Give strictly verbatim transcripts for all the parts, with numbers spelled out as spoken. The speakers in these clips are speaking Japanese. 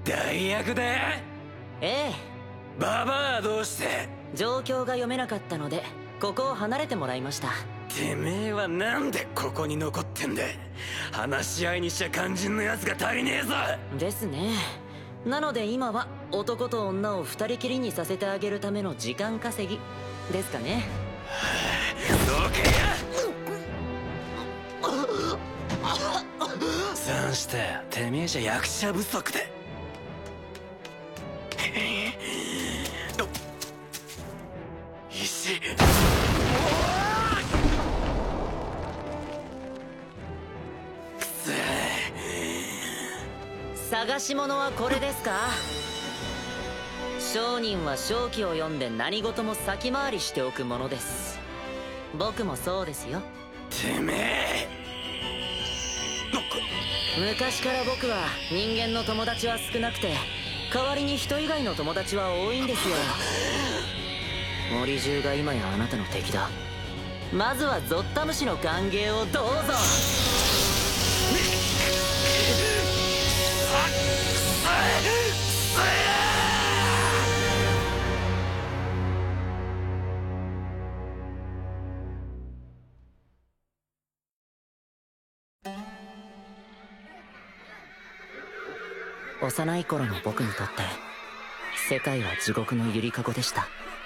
代役で？ ええ。 ババアはどうして？ 状況が読めなかったのでここを離れてもらいました。 てめえはなんでここに残ってんだ？話し合いにしちゃ肝心のやつが足りねえぞ。ですね。なので今は男と女を二人きりにさせてあげるための時間稼ぎですかね。 どけや。さんしたてめえじゃ役者不足だ。石。 探し物はこれですか？商人は正気を読んで何事も先回りしておくものです。僕もそうですよ。 てめえ。 昔から僕は人間の友達は少なくて代わりに人以外の友達は多いんですよ。森中が今やあなたの敵だ。まずはゾッタムシの歓迎をどうぞ。幼い頃の僕にとって世界は地獄のゆりかごでした。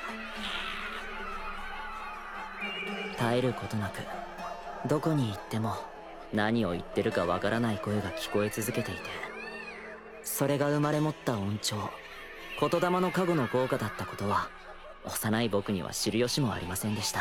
絶えることなくどこに行っても何を言ってるかわからない声が聞こえ続けていて、それが生まれ持った音調、言霊の加護の効果だったことは幼い僕には知る由もありませんでした。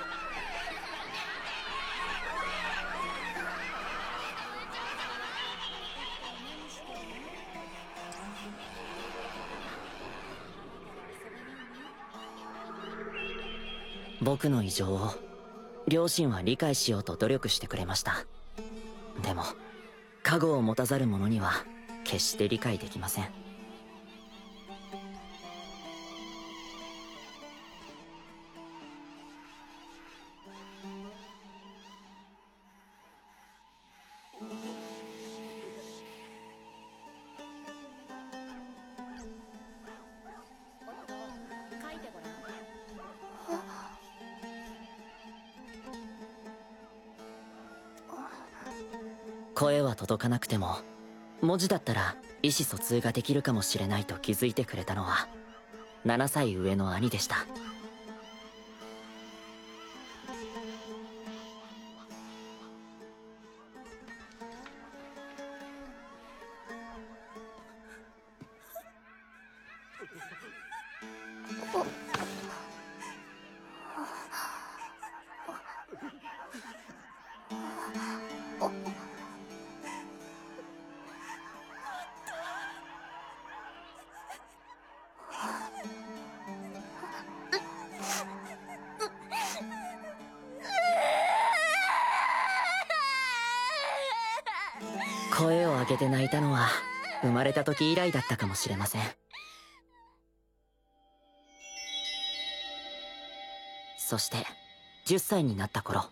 僕の異常を両親は理解しようと努力してくれました。でも加護を持たざる者には決して理解できません。声は届かなくても文字だったら意思疎通ができるかもしれないと気づいてくれたのはななさい上の兄でした。声を上げて泣いたのは生まれた時以来だったかもしれません。そしてじゅっさいになった頃、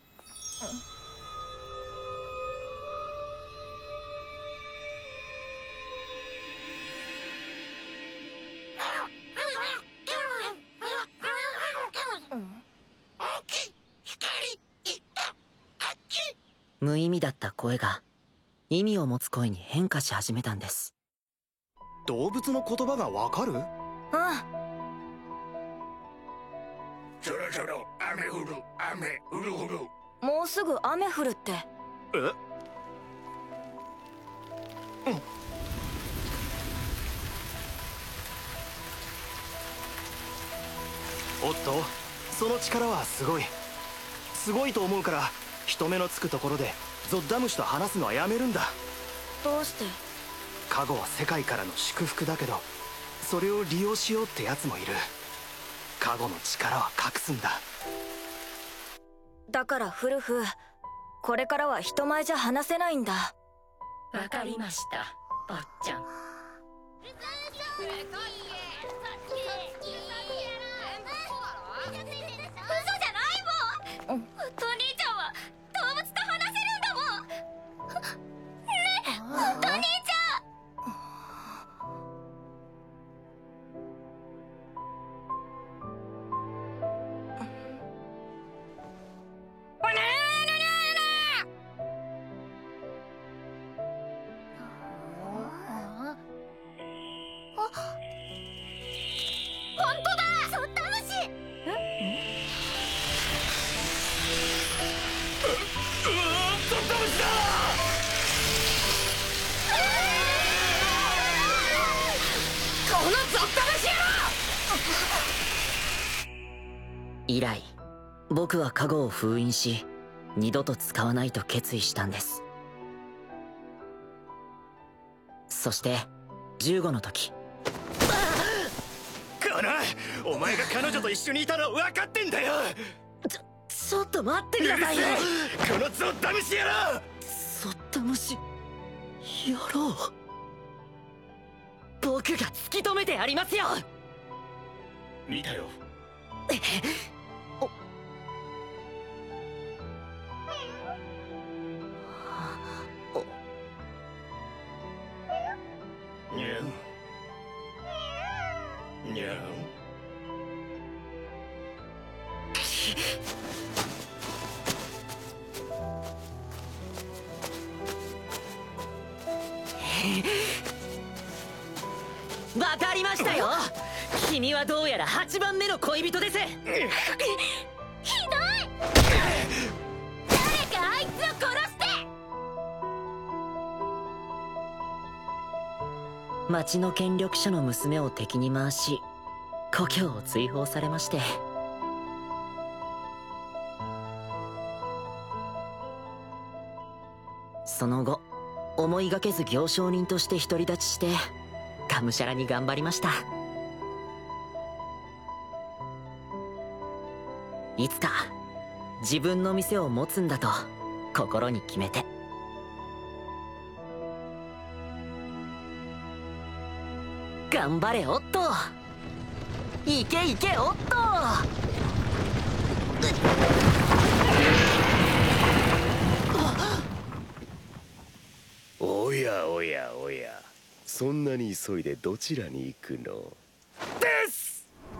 無意味だった声が意味を持つ声に変化し始めたんです。 動物の言葉がわかる？うん。 そろそろ雨降る、雨降る降る。 もうすぐ雨降るって。 え？うん。おっと、その力はすごい。すごいと思うから人目のつくところでゾッダムシと話すのはやめるんだ。 どうして？ 加護は世界からの祝福だけど、それを利用しようってやつもいる。加護の力は隠すんだ。 だからフルフ、これからは人前じゃ話せないんだ。 わかりました、坊ちゃん。 うん、 お兄ちゃんは動物と話せるんだもん。ねえ、お兄ちゃん。 本当だ。ゾッダムシ。 ううわー、ゾッダムシだ。 このゾッダムシ野郎。 以来僕は加護を封印し二度と使わないと決意したんです。そしてじゅうごの時、 カナ、お前が彼女と一緒にいたの分かってんだよ。 ちょちょっと待ってくださいよ。 このゾッダムシ野郎。 ゾッダムシ野郎、僕が突き止めてやりますよ。 見たよ。にゃんにゃん。 わかりましたよ。君はどうやらはちばんめの恋人です。 ひどい。誰かあいつを殺して。 町の権力者の娘を敵に回し故郷を追放されまして、その後思いがけず行商人として独り立ちしてがむしゃらに頑張りました。いつか自分の店を持つんだと心に決めて。頑張れオットー、いけいけオットー。 おやおやおや、そんなに急いでどちらに行くのです。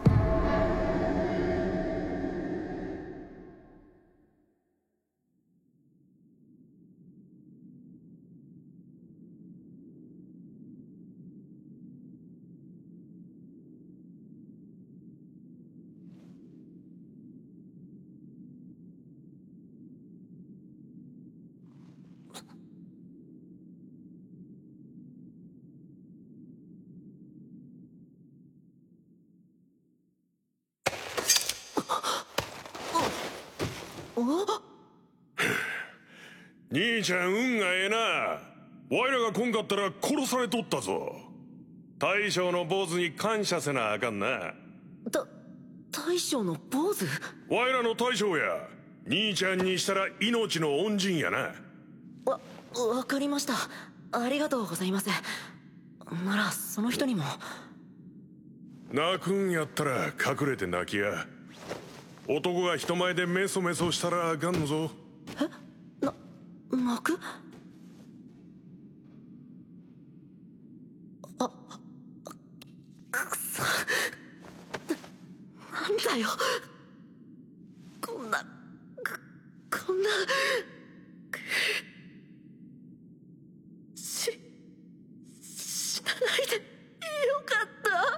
兄ちゃん運がええな。わいらが来んかったら殺されとったぞ。大将の坊主に感謝せなあかんな。 た大将の坊主？ わいらの大将や。兄ちゃんにしたら命の恩人やな。 わわかりました。ありがとうございます。ならその人にも。 泣くんやったら隠れて泣きや。男が人前でメソメソしたらあかんぞ。 え？な泣く？あくそ、なんだよ、こんなここんなし死なないでよかった。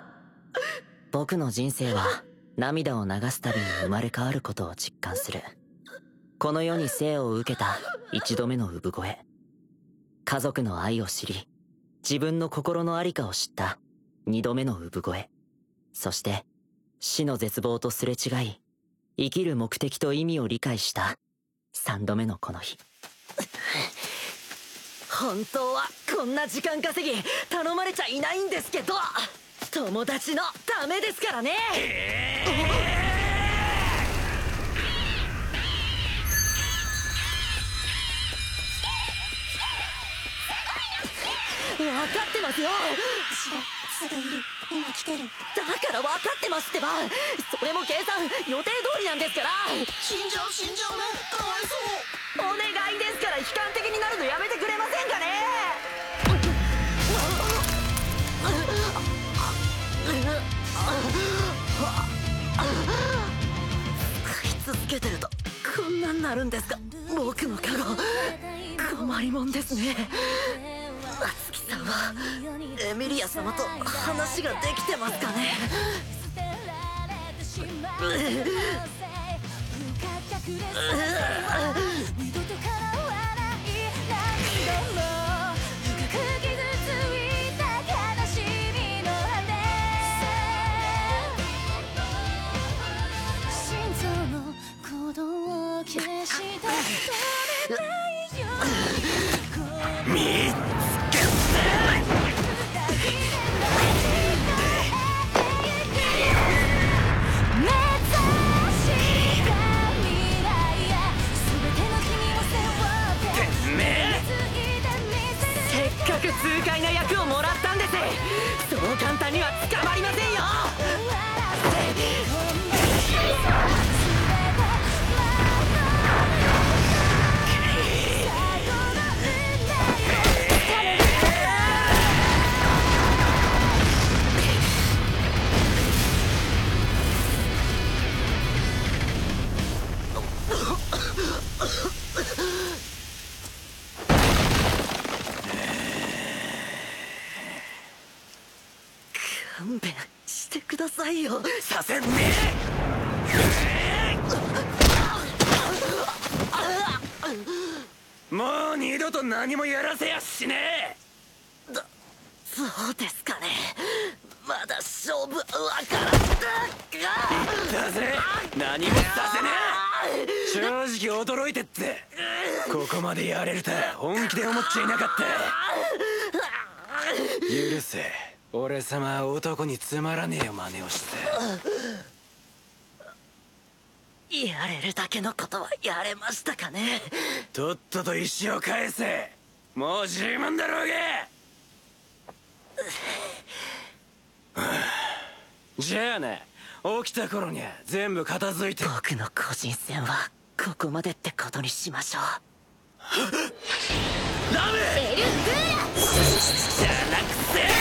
僕の人生は涙を流すたびに生まれ変わることを実感する。この世に生を受けた一度目の産声、家族の愛を知り自分の心の在りかを知った二度目の産声、そして死の絶望とすれ違い生きる目的と意味を理解した三度目のこの日。本当はこんな時間稼ぎ頼まれちゃいないんですけど、友達のためですからね。えー分かってますよ。 すぐいる、今来てる。 だから分かってますってば。それも計算予定通りなんですから。 死んじゃう死んじゃうね、かわいそう。 お願いですから悲観的になるのやめてくれませんかね。使い続けてるとこんなんなるんですか。僕の加護困りもんですね。 夏希さんはエミリア様と話ができてますかね。 痛快な役をもらったんです。そう簡単には捕まりませんよ。勘弁してくださいよ。 させんねえ。もう二度と何もやらせやしねえ。 だそうですかね。まだ勝負わからんだぜ。何もさせねえ。正直驚いてって。ここまでやれると本気で思っちゃいなかった。許せ。俺様は男につまらねえよ真似をして。 やれるだけのことはやれましたかね。 とっとと石を返せ。もう十分だろうが。じゃあな、起きた頃には全部片付いて。 僕の個人戦はここまでってことにしましょう。 ダメエルグーラじゃなくて。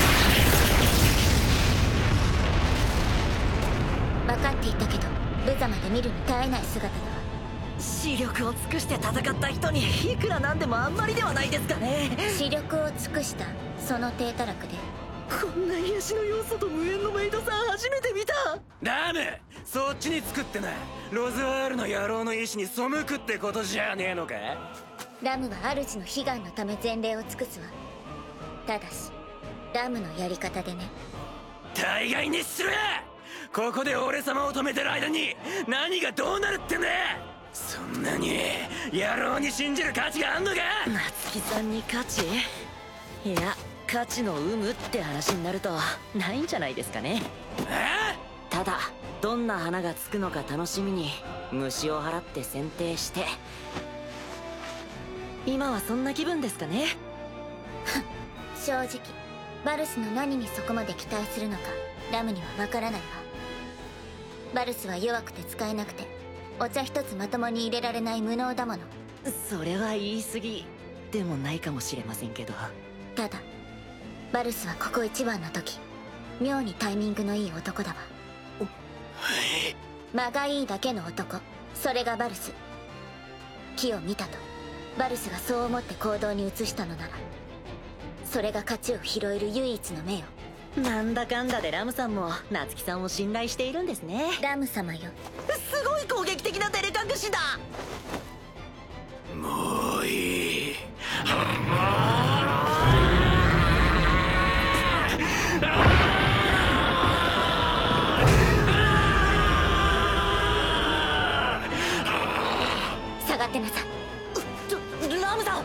分かっていたけど無様で見るに耐えない姿だわ。 視力を尽くして戦った人にいくらなんでもあんまりではないですかね。 視力を尽くしたその低たらくでこんな癒しの要素と無縁のメイドさん初めて見た。 ダメ、そっちに作ってな。ロズワールの野郎の意志に背くってことじゃねえのか。 ラムは主の悲願のため前例を尽くすわ。ただしラムのやり方でね。 大概にしろや。ここで俺様を止めてる間に何がどうなるってんだ。そんなに野郎に信じる価値があんのか。 夏希さんに価値？いや価値の有無って話になるとないんじゃないですかね。 え？ ただどんな花がつくのか楽しみに虫を払って剪定して、今はそんな気分ですかね。 正直バルスの何にそこまで期待するのかラムにはわからないわ。バルスは弱くて使えなくてお茶一つまともに入れられない無能だもの。 それは言い過ぎでもないかもしれませんけど。 ただバルスはここ一番の時妙にタイミングのいい男だわ。間がいいだけの男、それがバルス。木を見たとバルスがそう思って行動に移したのならそれが勝ちを拾える唯一の目よ。 なんだかんだでラムさんも夏希さんを信頼しているんですね。 ラム様よ。 すごい攻撃的な照れ隠しだ。 もういい。 下がってなさい。 ちょラムさん。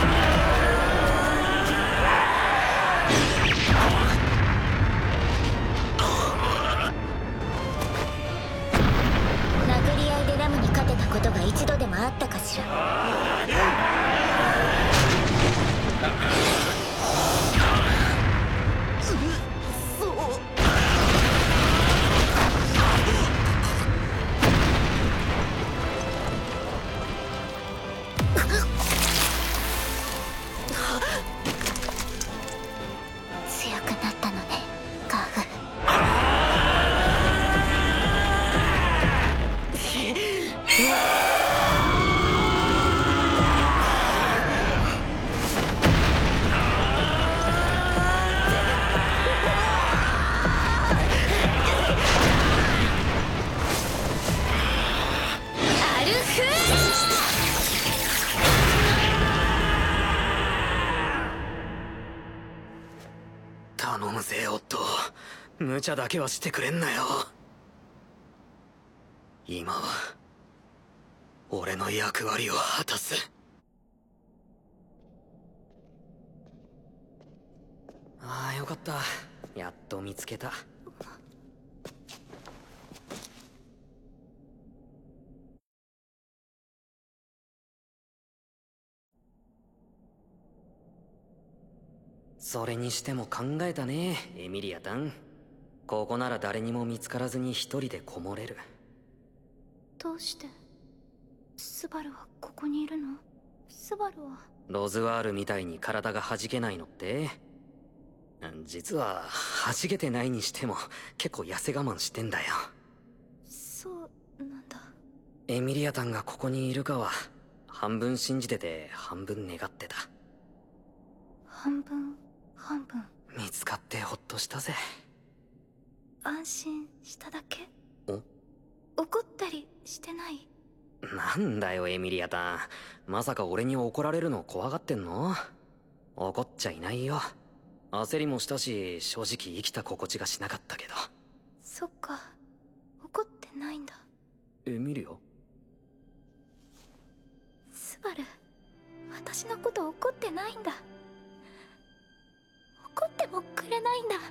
殴り合いでラムに勝てたことが一度でもあったかしら。 頼むぜオットー、無茶だけはしてくれんなよ。今は俺の役割を果たす。ああよかった、やっと見つけた。それにしても考えたね、エミリアタン。ここなら誰にも見つからずに一人でこもれる。 どうしてスバルはここにいるの？スバルはロズワールみたいに体が弾けないのって？実は弾けてないにしても結構痩せ我慢してんだよ。 そうなんだ。 エミリアタンがここにいるかは半分信じてて半分願ってた。 半分半分。 見つかってほっとしたぜ。 安心しただけ？ お？ 怒ったりしてない？ なんだよエミリアタン、まさか俺に怒られるの怖がってんの？怒っちゃいないよ。焦りもしたし、正直生きた心地がしなかったけど。 そっか、怒ってないんだ。 エミリア？ スバル、私のこと怒ってないんだ。怒ってもくれないんだ。ど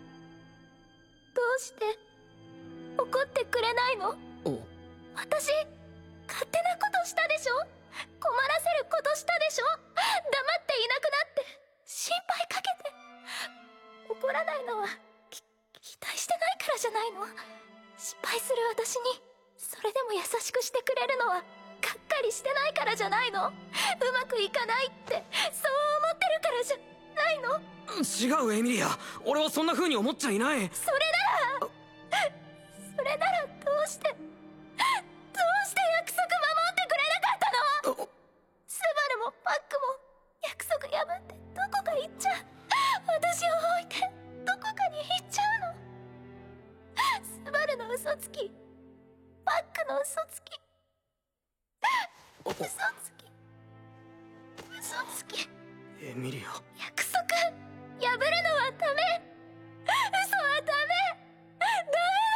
うして怒ってくれないの？ お？ 私勝手なことしたでしょ？困らせることしたでしょ？黙っていなくなって心配かけて。怒らないのはき期待してないからじゃないの？失敗する私にそれでも優しくしてくれるのはがっかりしてないからじゃないの？うまくいかないってそう思ってるからじゃないの？ 違うエミリア、俺はそんな風に思っちゃいない。 それならそれならどうしてどうして約束守ってくれなかったの？スバルもパックも約束破ってどこか行っちゃう。私を置いてどこかに行っちゃうの？スバルの嘘つき、パックの嘘つき、嘘つき、嘘つき。 エミリア、 約束破るのはダメ、嘘はダメ、ダ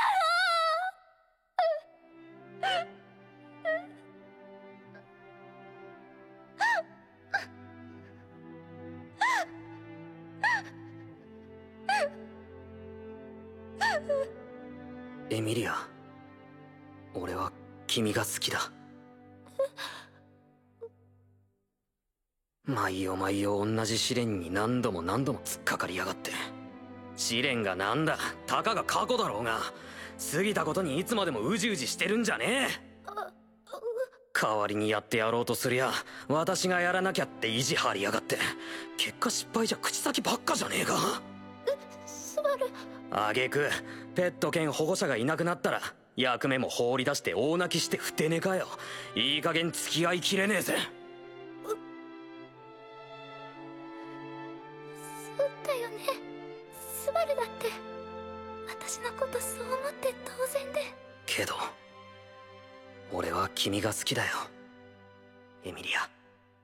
メなの。 エミリア、俺は君が好きだ。毎夜毎夜同じ試練に何度も何度も突っかかりやがって。試練がなんだ、たかが過去だろうが。過ぎたことにいつまでもうじうじしてるんじゃねえ。代わりにやってやろうとすりゃ私がやらなきゃって意地張りやがって、結果失敗じゃ口先ばっかじゃねえか。 スバル、 あげくペット兼保護者がいなくなったら役目も放り出して大泣きしてふて寝かよ。いい加減付き合いきれねえぜ。 そうだよね。スバルだって私のことそう思って当然で。 けど俺は君が好きだよエミリア。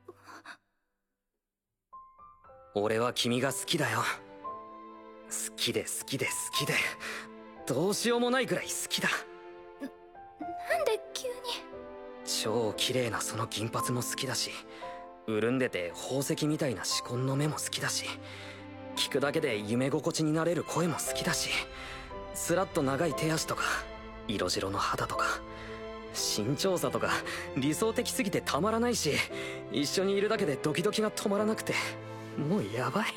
俺は君が好きだよ。好きで好きで好きでどうしようもないくらい好きだ。 なんで急に。 超綺麗なその銀髪も好きだし、潤んでて宝石みたいな紫紺の目も好きだし、聞くだけで夢心地になれる声も好きだし、スラッと長い手足とか色白の肌とか身長差とか理想的すぎてたまらないし、一緒にいるだけでドキドキが止まらなくてもうやばい。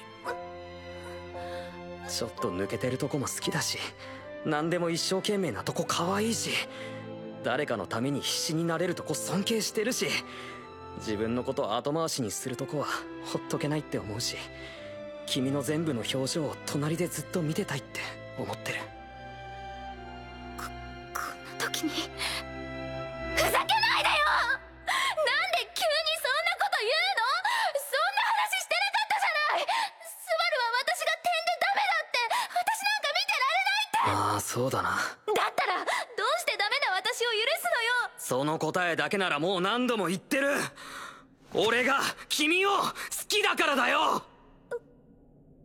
ちょっと抜けてるとこも好きだし、何でも一生懸命なとこ可愛いし、誰かのために必死になれるとこ尊敬してるし、自分のこと後回しにするとこはほっとけないって思うし、君の全部の表情を隣でずっと見てたいって思ってる。 こ、こんな時にふざけないでよ。なんで急にそんなこと言うの？そんな話してなかったじゃない。スバルは私が点でダメだって、私なんか見てられないって。 ああそうだな。 だったらどうしてダメな私を許すのよ。 その答えだけならもう何度も言ってる。俺が君を好きだからだよ。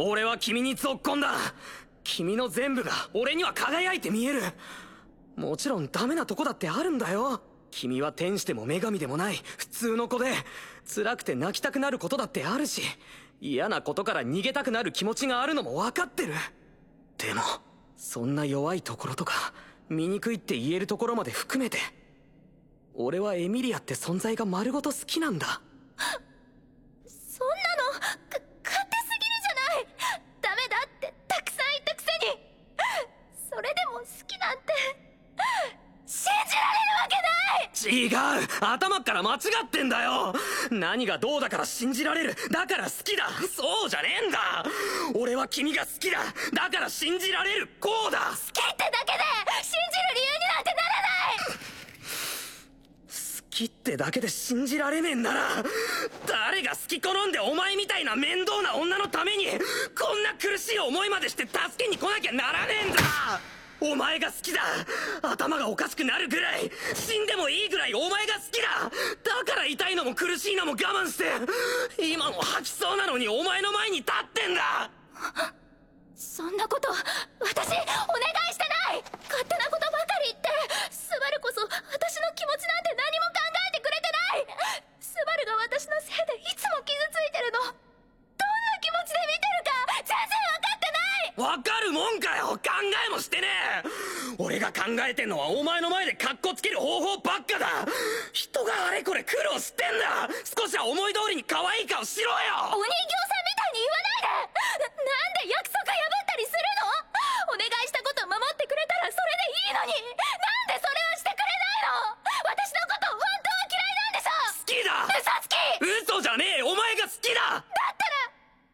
俺は君にぞっこんだ。君の全部が俺には輝いて見える。もちろんダメなとこだってあるんだよ。君は天使でも女神でもない普通の子で、辛くて泣きたくなることだってあるし、嫌なことから逃げたくなる気持ちがあるのも分かってる。でもそんな弱いところとか醜いって言えるところまで含めて、俺はエミリアって存在が丸ごと好きなんだ。 そんなのか勝手すぎるじゃない。ダメだってたくさん言ったくせに、それでも好きなんて信じられるわけない。 違う、頭から間違ってんだよ。何がどうだから信じられる、だから好きだ、そうじゃねえんだ。俺は君が好きだ、だから信じられる、こうだ。 好きってだけで信じる理由になんてならない。 好きってだけで信じられねえんなら、誰が好き好んでお前みたいな面倒な女のためにこんな苦しい思いまでして助けに来なきゃならねえんだ。お前が好きだ。頭がおかしくなるぐらい、死んでもいいぐらいお前が好きだ。だから痛いのも苦しいのも我慢して、今も吐きそうなのにお前の前に立ってんだ。 そんなこと私お願いしてない。勝手なことばかり言って、スバルこそ私の気持ちなんて何も考えてくれてない。スバルが私のせいでいつも傷ついてるの、どんな気持ちで見てるか全然分かってない。 分かるもんかよ。考えもしてねえ。俺が考えてんのはお前の前でカッコつける方法ばっかだ。人があれこれ苦労してんだ。少しは思い通りに可愛い顔しろよ。 お人形さんみたいに言わないで。な、なんで約束破ったりするの。お願いしたこと守ってくれたらそれでいいのに、なんでそれをしてくれないの。私のこと本当は嫌いなんでしょ。 好きだ。 嘘つき。 嘘じゃねえ、お前が好きだ。 だったら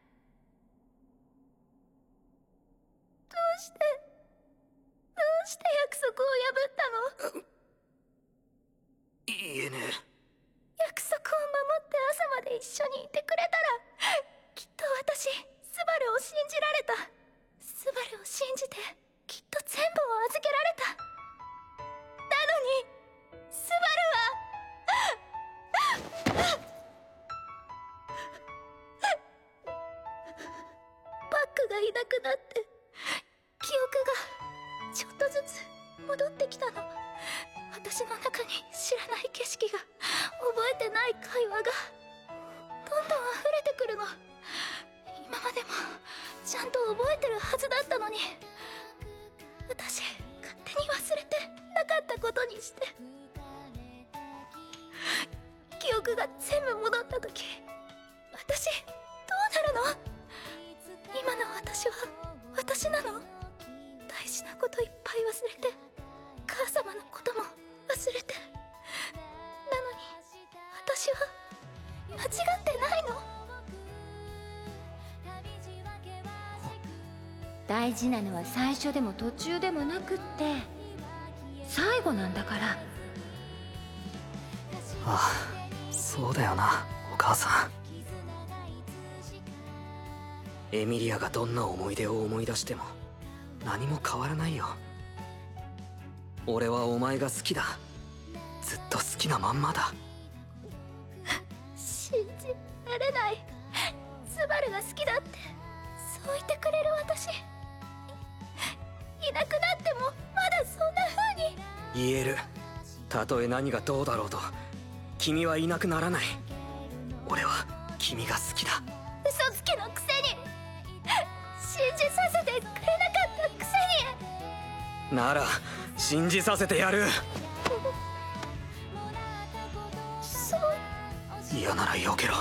どうしてどうして約束を破ったの。 言えねえ。 約束を守って朝まで一緒にいてくれたら、きっと私スバルを信じられた。スバルを信じてきっと全部を預けられた。なのにスバルはバックがいなくなって記憶がちょっとずつ戻ってきたの。私の中に知らない景色が、覚えてない会話がどんどん溢れてくるの。今までもちゃんと覚えてるはずだったのに、私勝手に忘れてなかったことにして。記憶が全部戻った時、私どうなるの。今の私は私なの。大事なこといっぱい忘れて、母様のことも忘れて、なのに私は間違ってないの。大事なのは最初でも途中でもなくって最後なんだから。 ああ、そうだよな、お母さん。エミリアがどんな思い出を思い出しても何も変わらないよ。俺はお前が好きだ。ずっと好きなまんまだ。 信じられない。スバルが好きだってそう言ってくれる私、いなくなってもまだそんな風に言える。たとえ何がどうだろうと君はいなくならない。俺は君が好きだ。 嘘つきのくせに、信じさせてくれなかったくせに。 なら信じさせてやる。 そう。 嫌なら避けろ。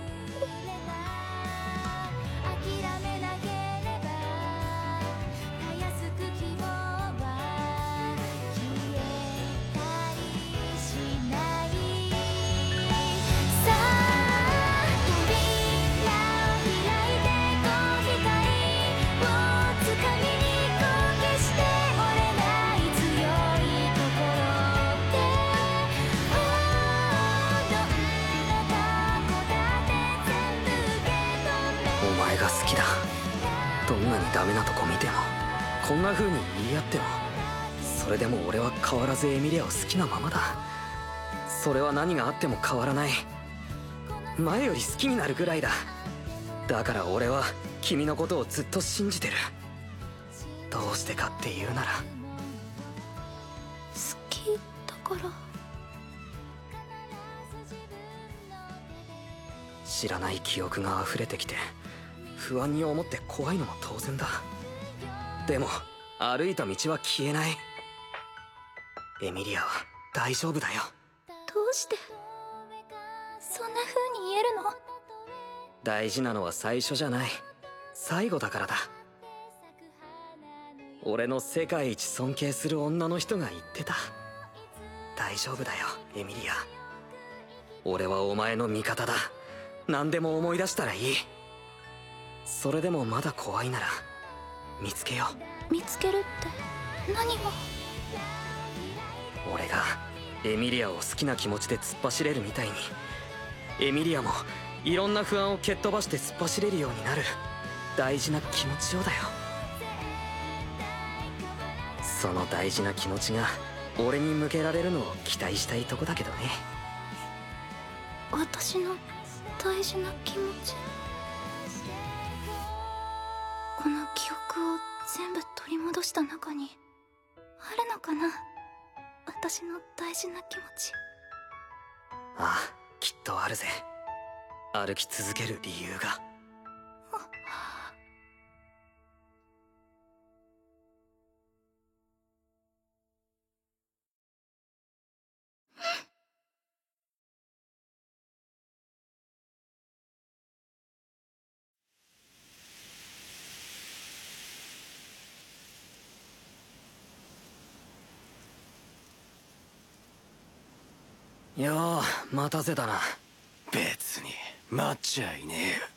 どんなにダメなとこ見ても、こんな風に言い合っても、それでも俺は変わらずエミリアを好きなままだ。それは何があっても変わらない。前より好きになるぐらいだ。だから俺は君のことをずっと信じてる。どうしてかって言うなら、 好きだから。 知らない記憶が溢れてきて不安に思って怖いのも当然だ。でも歩いた道は消えない。エミリアは大丈夫だよ。 どうしてそんな風に言えるの？ 大事なのは最初じゃない、最後だからだ。俺の世界一尊敬する女の人が言ってた。大丈夫だよエミリア、俺はお前の味方だ。何でも思い出したらいい。それでもまだ怖いなら見つけよう。見つけるって何を？ 俺がエミリアを好きな気持ちで突っ走れるみたいに、エミリアもいろんな不安を蹴っ飛ばして突っ走れるようになる大事な気持ちをだよ。その大事な気持ちが俺に向けられるのを期待したいとこだけどね。 私の大事な気持ち、この記憶を全部取り戻した中にあるのかな、私の大事な気持ち。 ああ、きっとあるぜ。歩き続ける理由が。よう待たせたな。 別に待っちゃいねえよ。